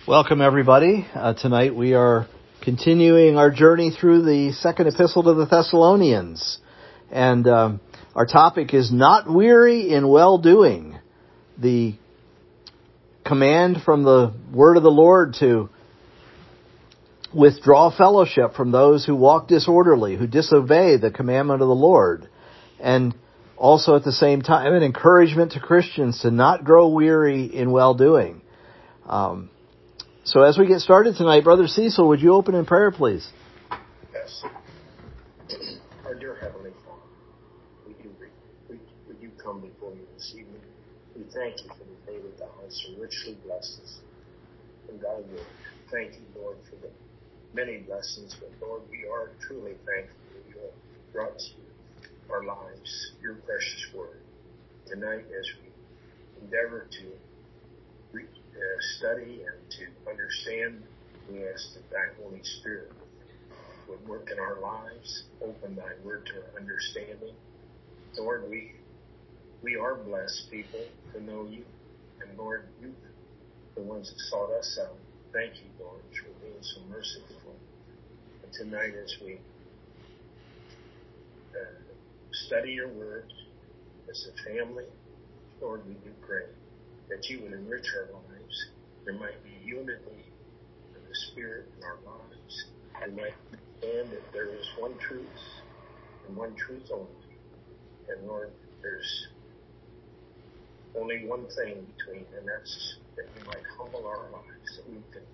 Welcome, everybody. Tonight we are continuing our journey through the second epistle to the Thessalonians. And our topic is not weary in well-doing. The command from the word of the Lord to withdraw fellowship from those who walk disorderly, who disobey the commandment of the Lord. And also at the same time, an encouragement to Christians to not grow weary in well-doing. So as we get started tonight, Brother Cecil, would you open in prayer, please? Yes. Our dear Heavenly Father, we do come before you this evening. We thank you for the day that thou hast so richly blessed us in thy word. Thank you, Lord, for the many blessings, but Lord, we are truly thankful that you have brought to our lives your precious word. Tonight, as we endeavor to study and to understand, we ask that thy Holy Spirit would work in our lives, open thy word to our understanding. Lord, we are blessed people to know you. And Lord, you, the ones that sought us out, thank you, Lord, for being so merciful. And tonight as we study your word as a family, Lord, we do pray that you would enrich our lives. There might be unity in the Spirit in our lives. We might understand that there is one truth and one truth only. And Lord, there's only one thing between, and that's that we might humble our lives, that we can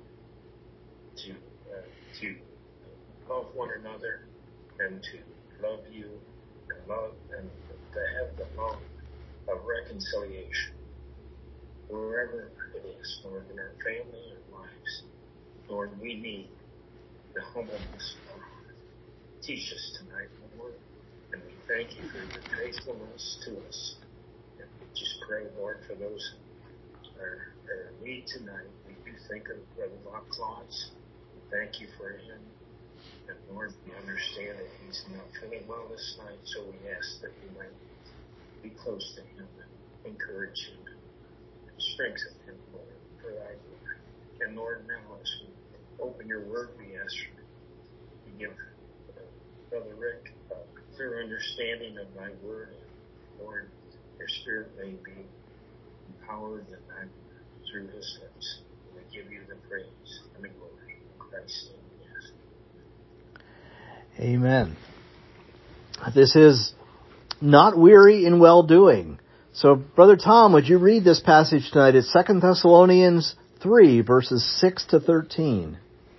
to love one another and to love you and to have the love of reconciliation. Wherever it is, Lord, in our family and lives, Lord, we need the humbleness of our heart. Teach us tonight, Lord, and we thank you for your faithfulness to us. And we just pray, Lord, for those who are in need tonight. We do think of Brother Rob Claus. We thank you for him. And Lord, we understand that he's not feeling well this night, so we ask that we might be close to him and encourage him. Strengthen him, Lord, for thy glory. And Lord, now as we open your word, we ask you to give Brother Rick a clear understanding of thy word. And Lord, your spirit may be empowered in thy word through his lips. We give you the praise and the glory. In Christ's name we ask. Amen. This is not weary in well-doing. So, Brother Tom, would you read this passage tonight? It's 2 Thessalonians 3, verses 6 to 13.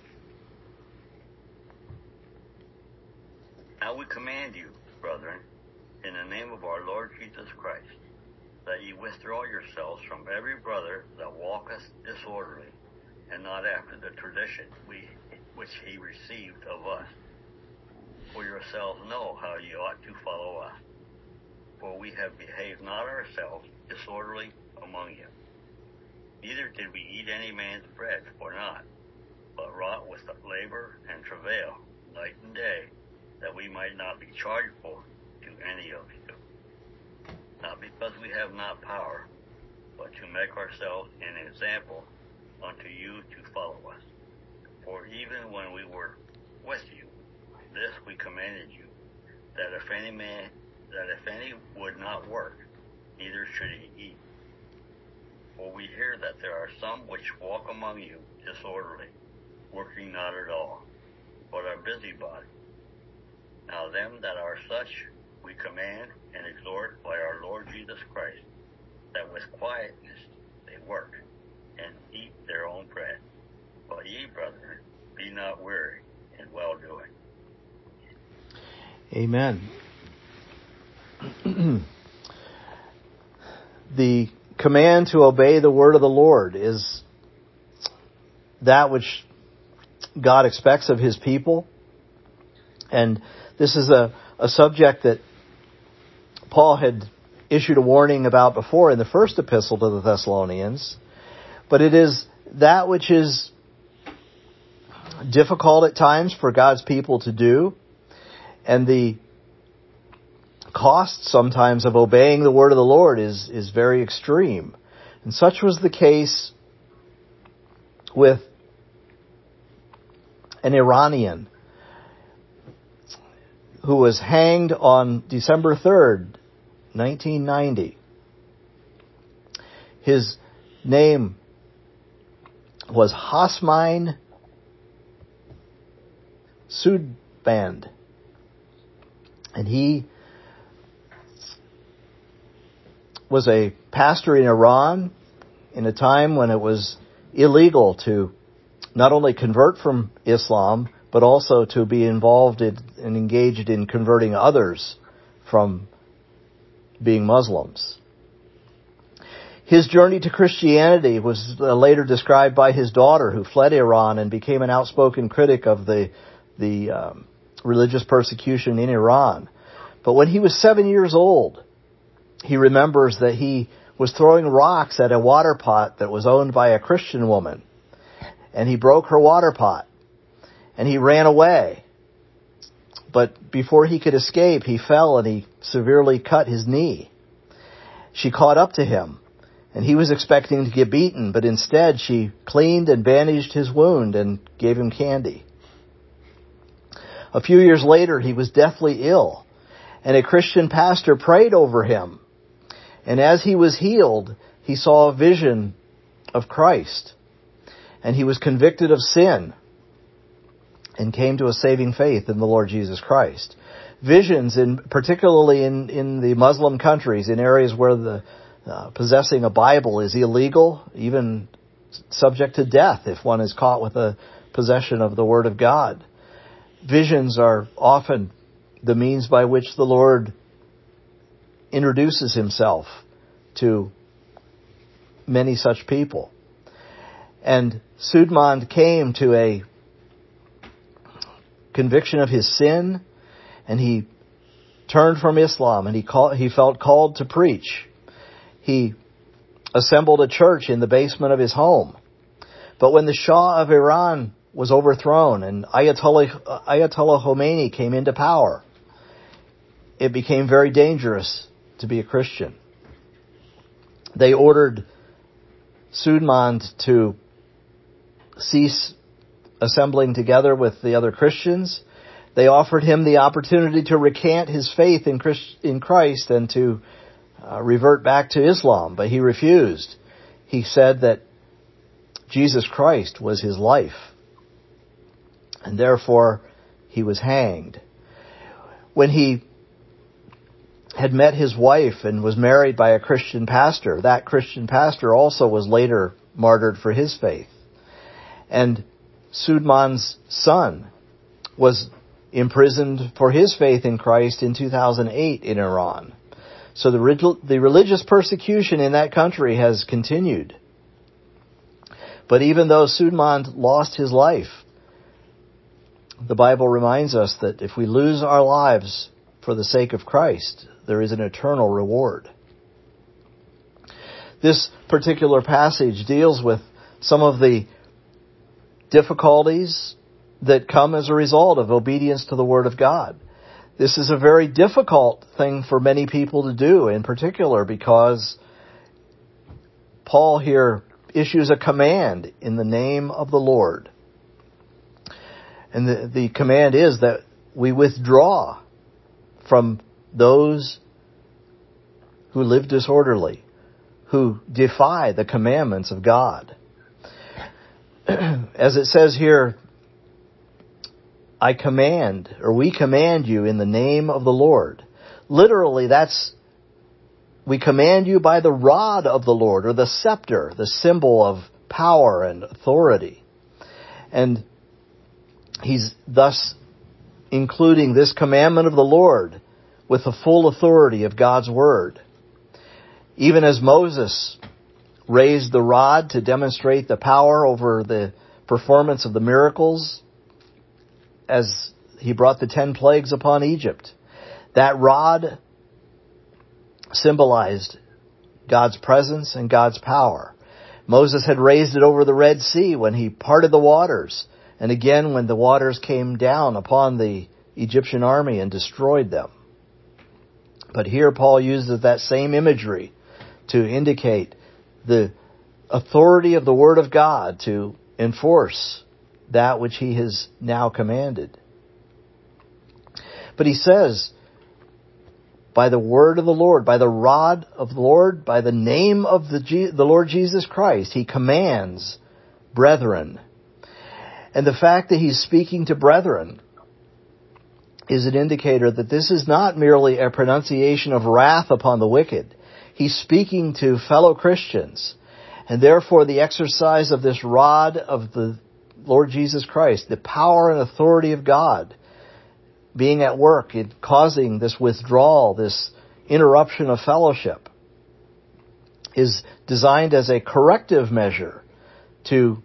Now we command you, brethren, in the name of our Lord Jesus Christ, that ye withdraw yourselves from every brother that walketh disorderly, and not after the tradition which he received of us. For yourselves know how ye ought to follow us. For we have behaved not ourselves disorderly among you. Neither did we eat any man's bread for naught, but wrought with labor and travail, night and day, that we might not be chargeable to any of you. Not because we have not power, but to make ourselves an example unto you to follow us. For even when we were with you, this we commanded you, that if any would not work, neither should he eat. For we hear that there are some which walk among you disorderly, working not at all, but are busybodies. Now them that are such we command and exhort by our Lord Jesus Christ, that with quietness they work, and eat their own bread. But ye, brethren, be not weary in well-doing. Amen. The command to obey the word of the Lord is that which God expects of his people. And this is a subject that Paul had issued a warning about before in the first epistle to the Thessalonians. But it is that which is difficult at times for God's people to do. And the cost sometimes of obeying the word of the Lord is very extreme. And such was the case with an Iranian who was hanged on December 3rd, 1990. His name was Hossein Soodband. And he was a pastor in Iran in a time when it was illegal to not only convert from Islam, but also to be involved in and engaged in converting others from being Muslims. His journey to Christianity was later described by his daughter, who fled Iran and became an outspoken critic of the religious persecution in Iran. But when he was 7 years old, he remembers that he was throwing rocks at a water pot that was owned by a Christian woman. And he broke her water pot. And he ran away. But before he could escape, he fell and he severely cut his knee. She caught up to him, and he was expecting to get beaten, but instead she cleaned and bandaged his wound and gave him candy. A few years later, he was deathly ill, and a Christian pastor prayed over him. And as he was healed, he saw a vision of Christ, and he was convicted of sin and came to a saving faith in the Lord Jesus Christ. Visions, particularly in the Muslim countries, in areas where the possessing a Bible is illegal, even subject to death if one is caught with a possession of the Word of God. Visions are often the means by which the Lord introduces himself to many such people. And Soodband came to a conviction of his sin, and he turned from Islam, and he felt called to preach. He assembled a church in the basement of his home. But when the Shah of Iran was overthrown and Ayatollah Khomeini came into power, it became very dangerous to be a Christian. They ordered Soodband to cease assembling together with the other Christians. They offered him the opportunity to recant his faith in Christ and to revert back to Islam, but he refused. He said that Jesus Christ was his life, and therefore he was hanged. When he had met his wife and was married by a Christian pastor, that Christian pastor also was later martyred for his faith. And Soodband's son was imprisoned for his faith in Christ in 2008 in Iran. So the religious persecution in that country has continued. But even though Soodband lost his life, the Bible reminds us that if we lose our lives for the sake of Christ, there is an eternal reward. This particular passage deals with some of the difficulties that come as a result of obedience to the Word of God. This is a very difficult thing for many people to do, in particular because Paul here issues a command in the name of the Lord. And the command is that we withdraw from those who live disorderly, who defy the commandments of God. As it says here, I command, or we command you in the name of the Lord. Literally, we command you by the rod of the Lord, or the scepter, the symbol of power and authority. And he's thus including this commandment of the Lord with the full authority of God's Word. Even as Moses raised the rod to demonstrate the power over the performance of the miracles as he brought the 10 plagues upon Egypt, that rod symbolized God's presence and God's power. Moses had raised it over the Red Sea when he parted the waters, and again when the waters came down upon the Egyptian army and destroyed them. But here Paul uses that same imagery to indicate the authority of the Word of God to enforce that which he has now commanded. But he says, by the word of the Lord, by the rod of the Lord, by the name of the Lord Jesus Christ, he commands brethren. And the fact that he's speaking to brethren is an indicator that this is not merely a pronunciation of wrath upon the wicked. He's speaking to fellow Christians. And therefore the exercise of this rod of the Lord Jesus Christ, the power and authority of God, being at work in causing this withdrawal, this interruption of fellowship, is designed as a corrective measure to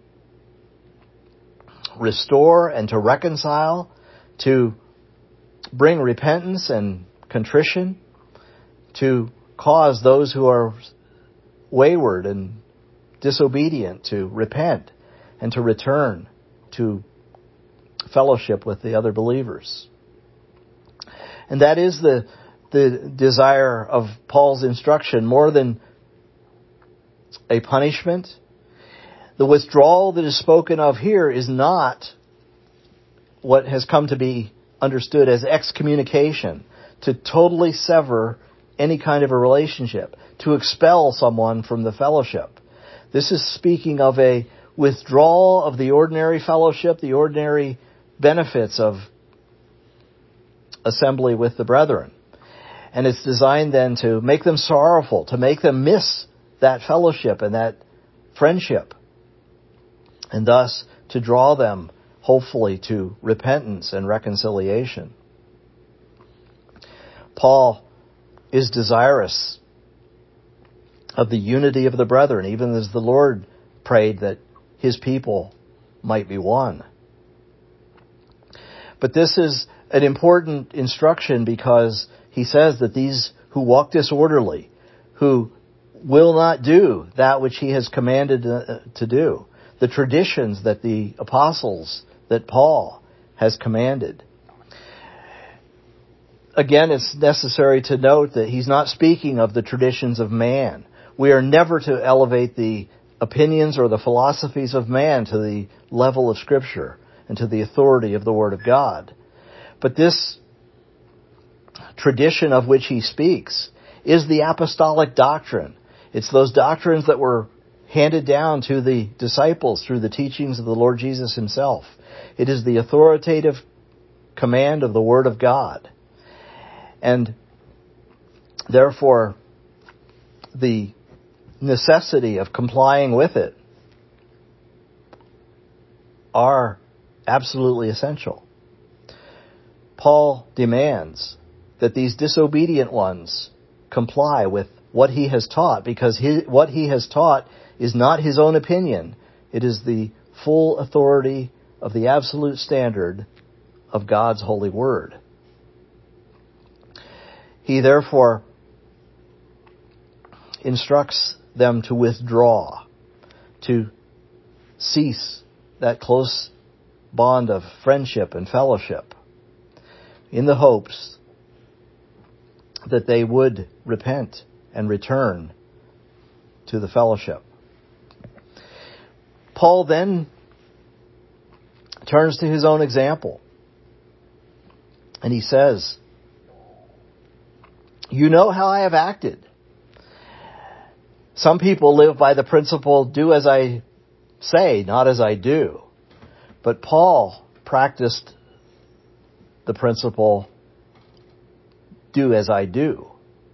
restore and to reconcile, to bring repentance and contrition, to cause those who are wayward and disobedient to repent and to return to fellowship with the other believers. And that is the desire of Paul's instruction, more than a punishment. The withdrawal that is spoken of here is not what has come to be understood as excommunication, to totally sever any kind of a relationship, to expel someone from the fellowship. This is speaking of a withdrawal of the ordinary fellowship, the ordinary benefits of assembly with the brethren. And it's designed then to make them sorrowful, to make them miss that fellowship and that friendship, and thus to draw them, hopefully, to repentance and reconciliation. Paul is desirous of the unity of the brethren, even as the Lord prayed that his people might be one. But this is an important instruction because he says that these who walk disorderly, who will not do that which he has commanded to do, the traditions that the apostles, that Paul has commanded. Again, it's necessary to note that he's not speaking of the traditions of man. We are never to elevate the opinions or the philosophies of man to the level of Scripture and to the authority of the Word of God. But this tradition of which he speaks is the apostolic doctrine. It's those doctrines that were handed down to the disciples through the teachings of the Lord Jesus himself. It is the authoritative command of the Word of God. And therefore, the necessity of complying with it are absolutely essential. Paul demands that these disobedient ones comply with what he has taught, because what he has taught is not his own opinion. It is the full authority of the absolute standard of God's holy word. He therefore instructs them to withdraw, to cease that close bond of friendship and fellowship, in the hopes that they would repent and return to the fellowship. Paul then turns to his own example, and he says, "You know how I have acted. Some people live by the principle, do as I say, not as I do." But Paul practiced the principle, do as I do.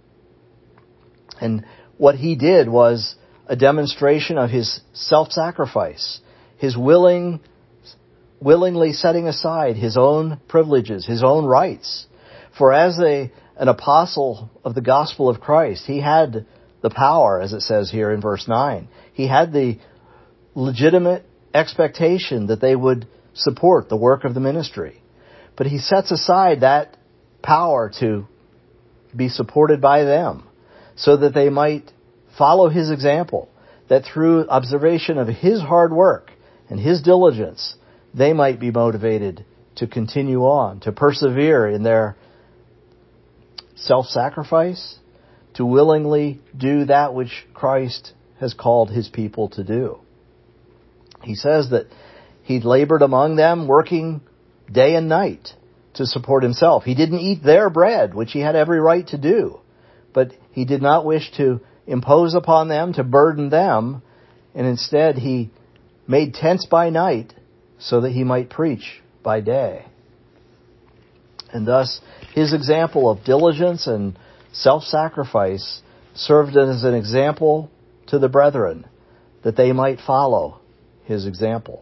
And what he did was a demonstration of his self-sacrifice, his willingly setting aside his own privileges, his own rights. For as an apostle of the gospel of Christ, he had the power, as it says here in verse 9. He had the legitimate expectation that they would support the work of the ministry. But he sets aside that power to be supported by them so that they might follow his example, that through observation of his hard work and his diligence, they might be motivated to continue on, to persevere in their self-sacrifice, to willingly do that which Christ has called his people to do. He says that he labored among them, working day and night to support himself. He didn't eat their bread, which he had every right to do, but he did not wish to impose upon them, to burden them, and instead he made tents by night so that he might preach by day. And thus, his example of diligence and self-sacrifice served as an example to the brethren, that they might follow his example.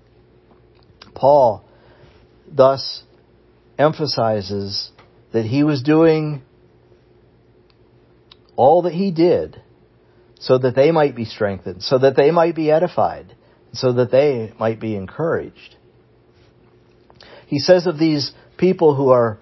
Paul thus emphasizes that he was doing all that he did so that they might be strengthened, so that they might be edified, so that they might be encouraged. He says of these people who are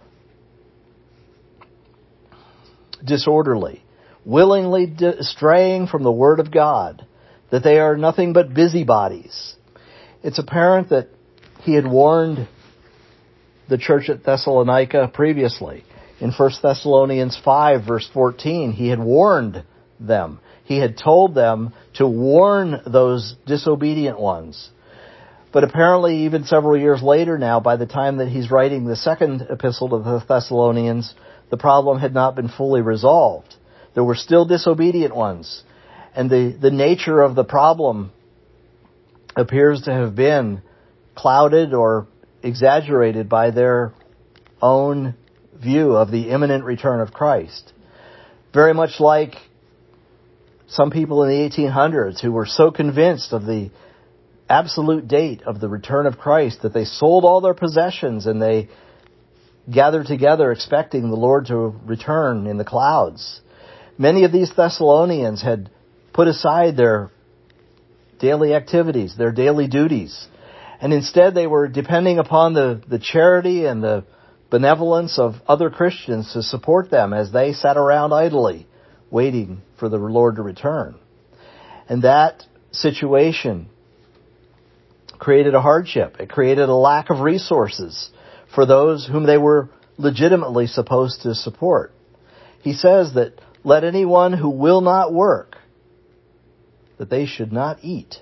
disorderly, willingly straying from the Word of God, that they are nothing but busybodies. It's apparent that he had warned the church at Thessalonica previously. In 1 Thessalonians 5, verse 14, he had warned them. He had told them to warn those disobedient ones. But apparently, even several years later now, by the time that he's writing the second epistle to the Thessalonians, the problem had not been fully resolved. There were still disobedient ones. And the nature of the problem appears to have been clouded or exaggerated by their own view of the imminent return of Christ. Very much like some people in the 1800s who were so convinced of the absolute date of the return of Christ that they sold all their possessions and they gathered together expecting the Lord to return in the clouds. Many of these Thessalonians had put aside their daily activities, their daily duties, and instead they were depending upon the charity and the benevolence of other Christians to support them as they sat around idly waiting for the Lord to return. And that situation created a hardship. It created a lack of resources for those whom they were legitimately supposed to support. He says that let anyone who will not work, that they should not eat.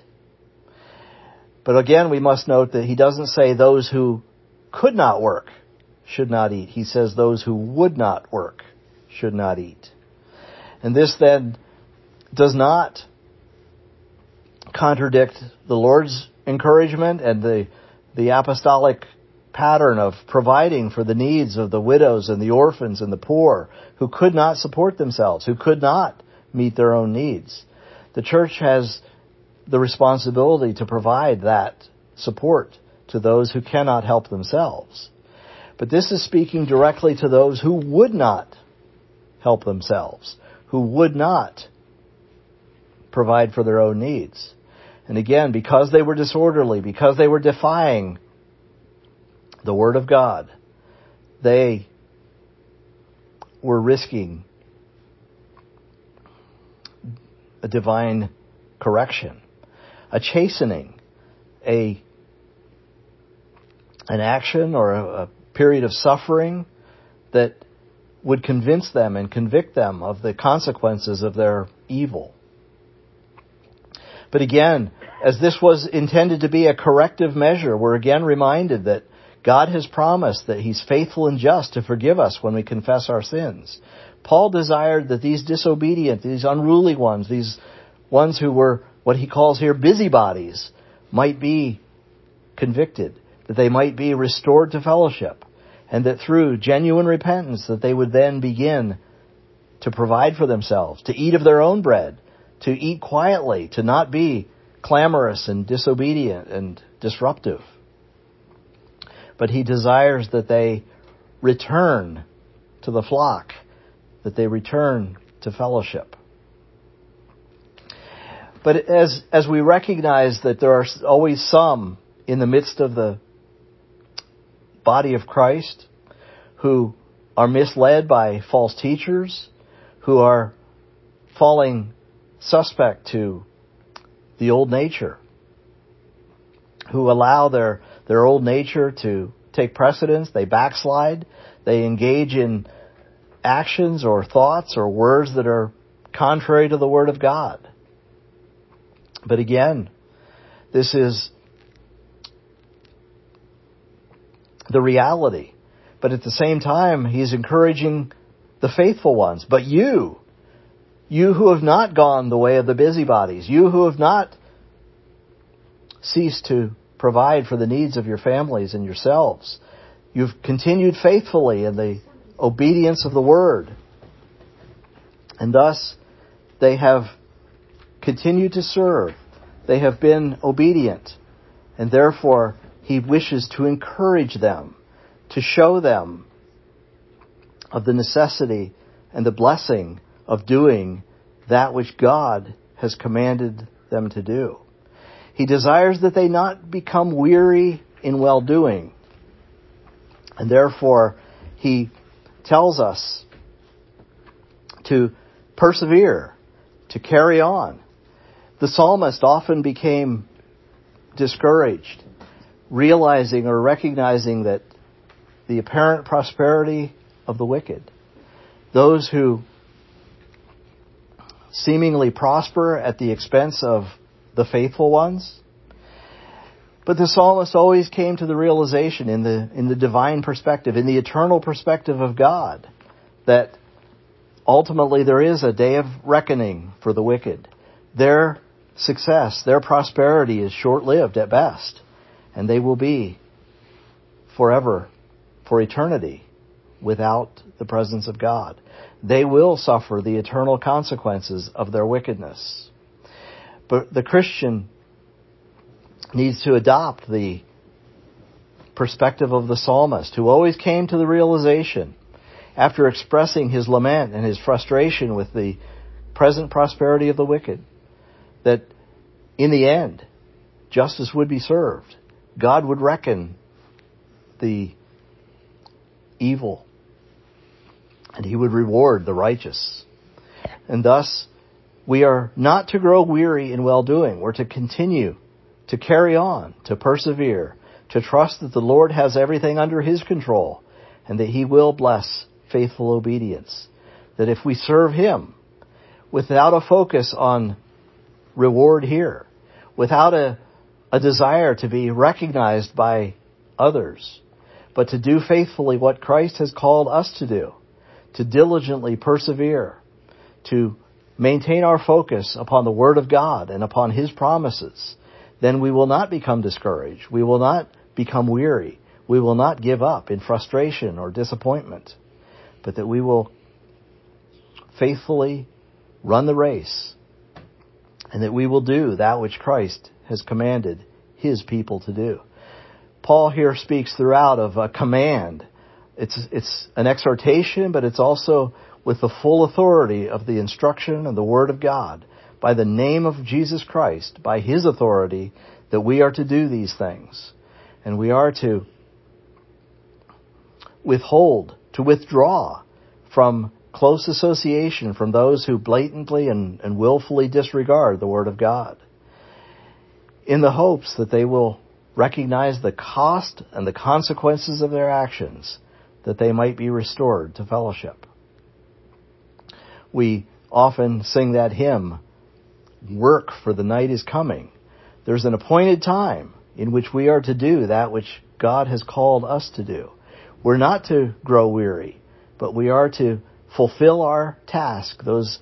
But again, we must note that he doesn't say those who could not work should not eat. He says those who would not work should not eat. And this then does not contradict the Lord's encouragement and the apostolic pattern of providing for the needs of the widows and the orphans and the poor who could not support themselves, who could not meet their own needs. The church has the responsibility to provide that support to those who cannot help themselves. But this is speaking directly to those who would not help themselves, who would not provide for their own needs. And again, because they were disorderly, because they were defying the Word of God, they were risking a divine correction, a chastening, an action or a period of suffering that would convince them and convict them of the consequences of their evil. But again, as this was intended to be a corrective measure, we're again reminded that God has promised that He's faithful and just to forgive us when we confess our sins. Paul desired that these disobedient, these unruly ones, these ones who were what he calls here busybodies, might be convicted, that they might be restored to fellowship, and that through genuine repentance that they would then begin to provide for themselves, to eat of their own bread, to eat quietly, to not be clamorous and disobedient and disruptive. But he desires that they return to the flock, that they return to fellowship. But as we recognize that there are always some in the midst of the body of Christ who are misled by false teachers, who are falling suspect to the old nature, who allow their old nature to take precedence, they backslide, they engage in actions or thoughts or words that are contrary to the Word of God. But again, This is the reality. But at the same time, he's encouraging the faithful ones. But you who have not gone the way of the busybodies, you who have not ceased to provide for the needs of your families and yourselves, you've continued faithfully in the obedience of the Word. And thus, they have continued to serve. They have been obedient. And therefore, he wishes to encourage them, to show them of the necessity and the blessing of doing that which God has commanded them to do. He desires that they not become weary in well-doing. And therefore, he tells us to persevere, to carry on. The psalmist often became discouraged, realizing or recognizing that the apparent prosperity of the wicked, those who seemingly prosper at the expense of the faithful ones. But the psalmist always came to the realization in the divine perspective, in the eternal perspective of God, that ultimately there is a day of reckoning for the wicked. Their success, their prosperity is short-lived at best, and they will be forever, for eternity, without the presence of God. They will suffer the eternal consequences of their wickedness. But the Christian needs to adopt the perspective of the psalmist, who always came to the realization, after expressing his lament and his frustration with the present prosperity of the wicked, that in the end, justice would be served. God would reckon the evil, and he would reward the righteous. And thus, we are not to grow weary in well-doing. We're to continue to carry on, to persevere, to trust that the Lord has everything under his control, and that he will bless faithful obedience. That if we serve him without a focus on reward here, without a desire to be recognized by others, but to do faithfully what Christ has called us to do, to diligently persevere, to maintain our focus upon the Word of God and upon his promises, then we will not become discouraged. We will not become weary. We will not give up in frustration or disappointment, but that we will faithfully run the race, and that we will do that which Christ has commanded his people to do. Paul here speaks throughout of a command. It's an exhortation, but it's also with the full authority of the instruction and the Word of God, by the name of Jesus Christ, by his authority, that we are to do these things. And we are to withdraw from close association from those who blatantly and willfully disregard the Word of God, in the hopes that they will recognize the cost and the consequences of their actions, that they might be restored to fellowship. We often sing that hymn, "Work, for the night is coming." There's an appointed time in which we are to do that which God has called us to do. We're not to grow weary, but we are to fulfill our task, those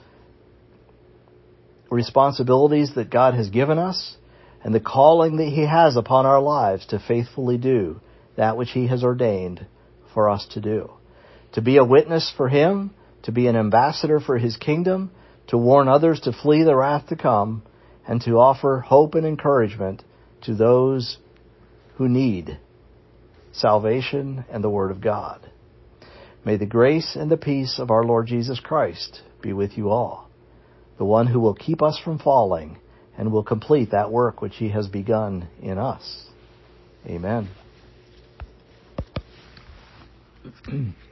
responsibilities that God has given us, and the calling that he has upon our lives to faithfully do that which he has ordained for us to do. To be a witness for him, to be an ambassador for his kingdom, to warn others to flee the wrath to come, and to offer hope and encouragement to those who need salvation and the Word of God. May the grace and the peace of our Lord Jesus Christ be with you all, the one who will keep us from falling and will complete that work which he has begun in us. Amen.